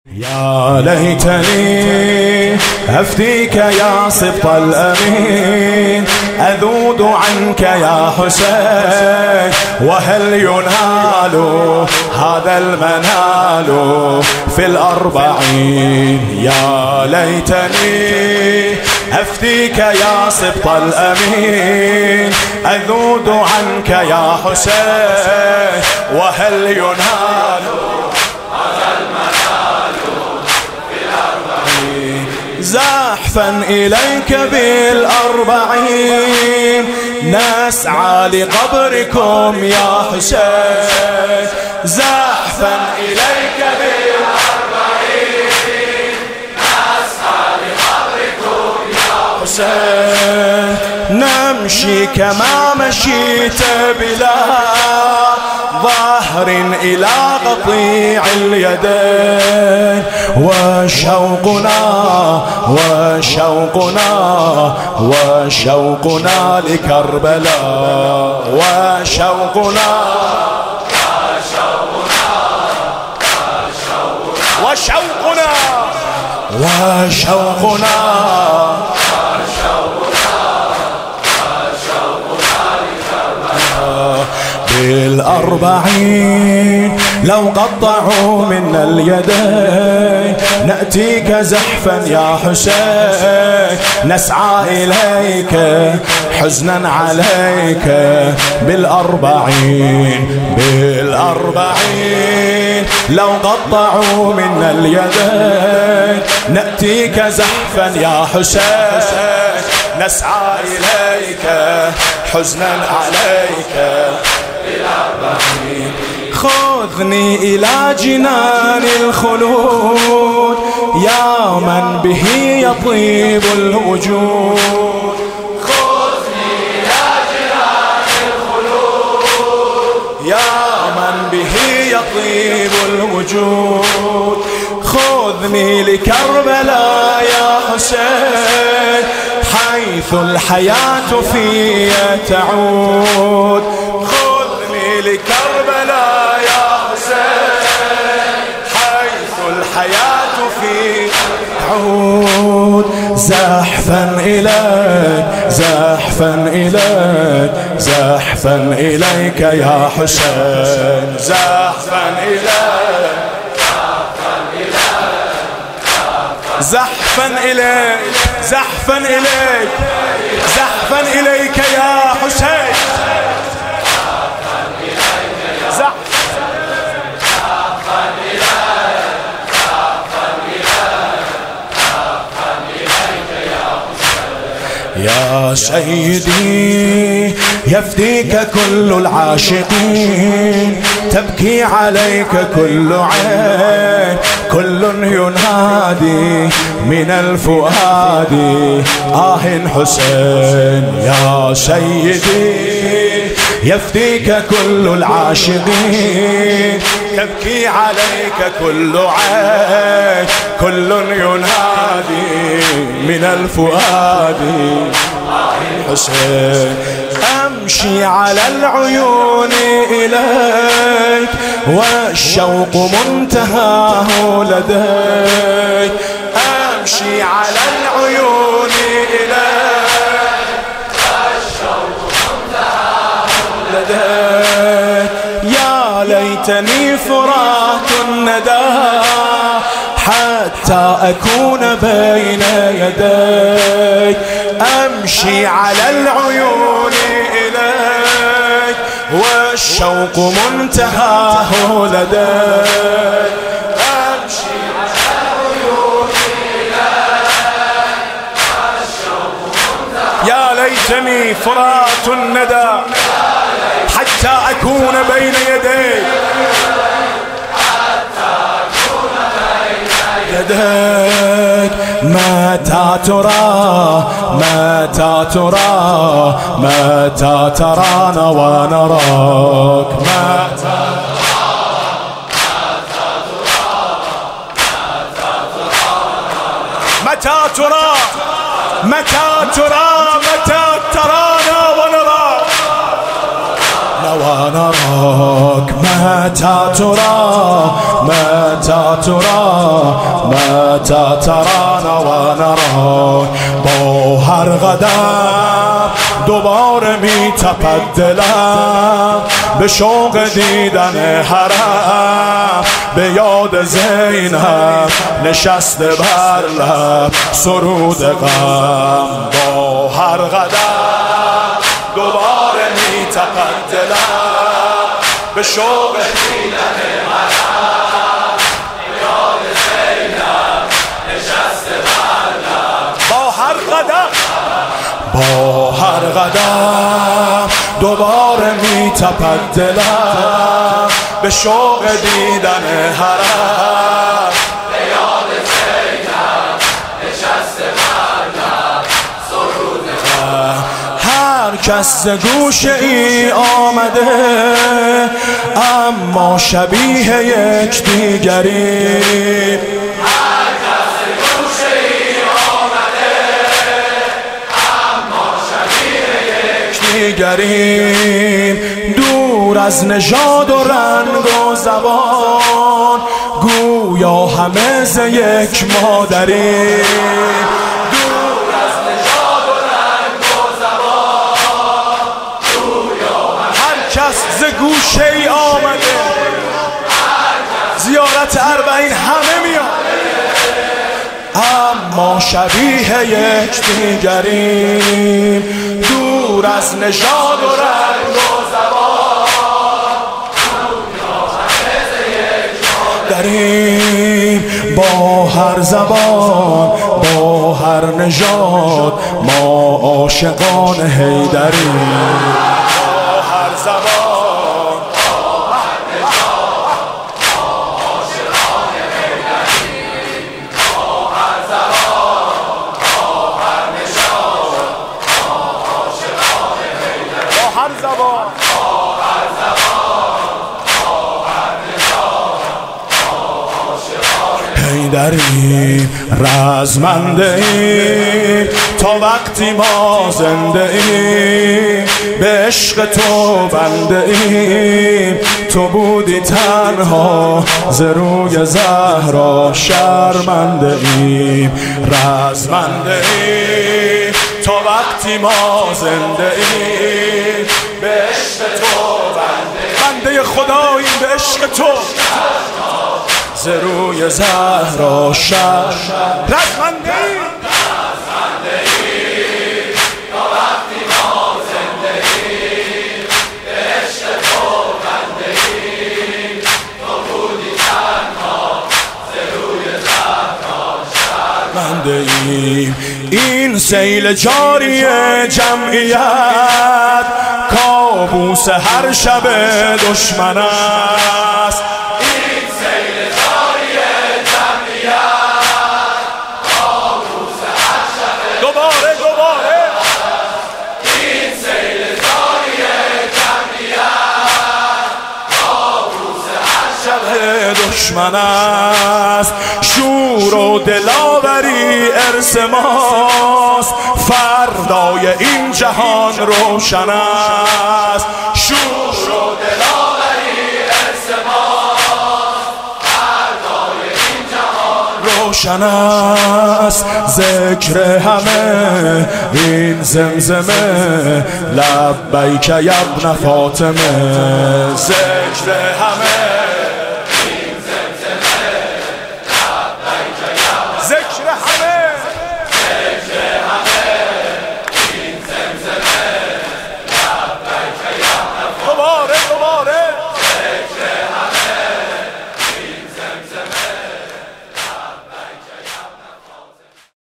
يا ليتني أفديك يا سبط الأمين، أذود عنك يا حسين، وهل ينال هذا المنال في الأربعين؟ يا ليتني أفديك يا سبط الأمين، أذود عنك يا حسين، وهل ينال زحفا إليك بالأربعين، نسعى لقبركم يا حسين. زحفا إليك بالأربعين، نسعى لقبركم يا حسين. نمشي كما مشيت بلا ظهر إلى قطيع اليدين، وشوقنا لكربلاء، وشوقنا بالأربعين. لو قطعوا منا اليدين نأتيك زحفا يا حسين، نسعى إليك حزنا عليك بالأربعين. لو قطعوا منا اليدين نأتيك زحفا يا حسين، نسعى إليك حزنا عليك بالأربعين. خذني إلى جنان الخلود يا من به يطيب الوجود. خذني إلى جنان الخلود يا من به يطيب الوجود. خذني لكربلاء يا حسين، حيث الحياة في تعود. خذني لكربلاء يا حسين، حيث الحياة في تعود. زحفا إليك يا حسين، زحفا إليك يا حسين. يا سيدي يفديك كل العاشقين، تبكي عليك كل عين، كل ينادي من الفؤاد حسين. يا سيدي يفديك كل العاشقين، تبكي عليك كل عين، كل ينادي من الفؤاد حسين. أمشي على العيون إليك والشوق منتهاه لديك. أمشي على العيون إليك والشوق منتهاه لديك. يا ليتني فرات الندى حتى أكون بين يديك. أمشي على العيون إليك والشوق منتهاه لديك. أمشي على العيون إليك والشوق منتهاه. يا ليتني فرات الندى حتى أكون بين يديك، يديك. متى ترانا ونراك. متى ترانا ونراك. ونراك متى ترى متى ترى متى ترانا ونراك با هر قدم دوباره می تپد دلم به شوق دیدن حرم به یاد زینب نشسته بر لب سرود غم با هر قدم دوباره می تپد دلم به شوق دیدن حرم به یاد زینب نشسته بر لب با هر قدم با هر قدم دوباره می تپد دلم به شوق دیدن حرم به یاد زینب نشسته بر لب سرود غم هر کس ز گوشه ای آمده اما شبیه یک دیگری دیگریم دور از نژاد و رنگ و زبان گویا همه ز یک مادریم دور از نژاد و رنگ و زبان گویا هر کس ز گوشه ای آمده زیارت اربعین همه میاد اما شبیه یک دیگریم دور از نژاد و رنگ و زبان داریم با هر زبان با هر نژاد ما عاشقان حیدریم با هر زبان حیدریم رزمنده ایم تا وقتی ما زنده ایم به عشق تو بنده ایم تو بودی تنها ز روی زهرا شرمنده ایم رزمنده ایم تا وقتی ما زنده ایم به عشق تو بنده خداییم به عشق تو ز روی زهرا شب رزمنده ایم تا وقتی ما زنده ایم به عشق تو بنده ایم تو بودی تنها ز روی زهرا شرمنده ایم این سیل جاری جمعیت کابوس هر شب دشمن است دشمن است شور و دلاوری ارث ماست فردای این جهان روشن است شور و دلاوری ارث ماست فردای این جهان روشن است ذکر همه این زمزمه لبیک یا ابن فاطمه ذکر همه ذکر همه